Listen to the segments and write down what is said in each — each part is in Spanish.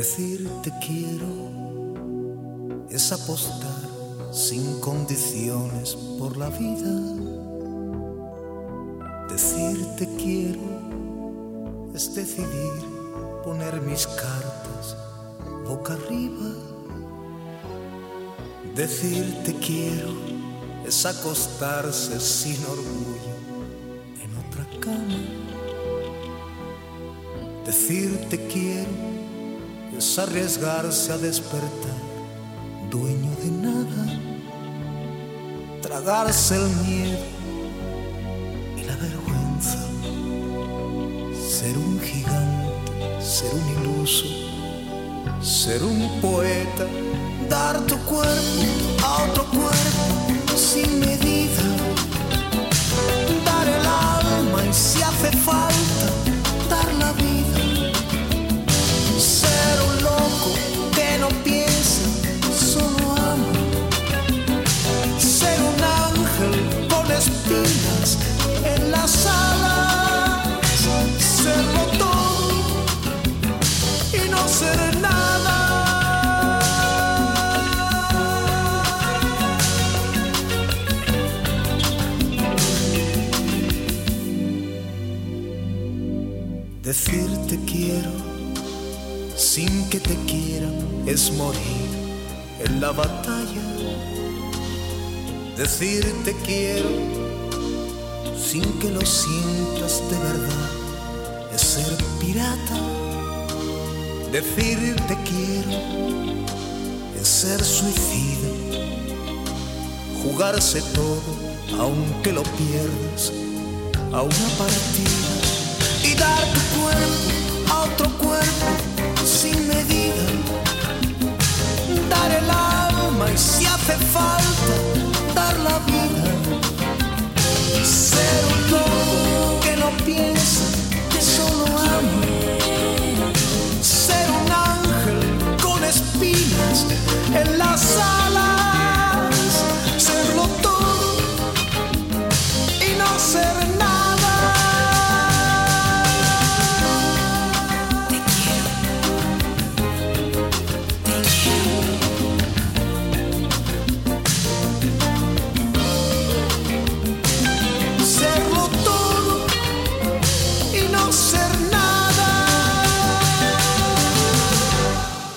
Decir te quiero es apostar sin condiciones por la vida. Decir te quiero es decidir poner mis cartas boca arriba. Decir te quiero es acostarse sin orgullo en otra cama. Decir te quiero es arriesgarse a despertar dueño de nada, tragarse el miedo y la vergüenza, ser un gigante, ser un iluso, ser un poeta, dar tu cuerpo a otro cuerpo sin medida, dar el alma y si hace falta, dar la vida. Ser un loco que no piensa, solo ama. Ser un ángel con espinas en las alas. Serlo todo y no ser nada. Decir te quiero sin que te quieran es morir en la batalla. Decir te quiero sin que lo sientas de verdad es ser pirata. Decir te quiero es ser suicida, jugarse todo aunque lo pierdas a una partida y dar tu cuerpo a otro cuerpo sin medida, dar el alma y si hace falta, dar la vida. Ser un loco que no piensa, que solo ama. Ser un ángel con espinas en las alas. Serlo todo y no ser nada.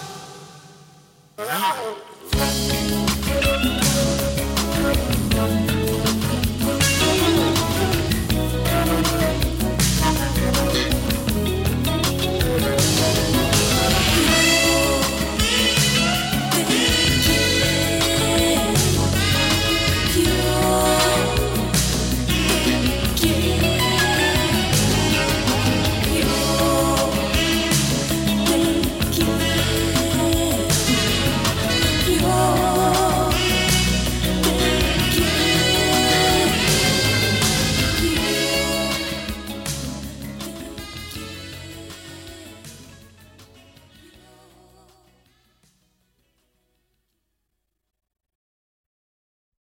Wow.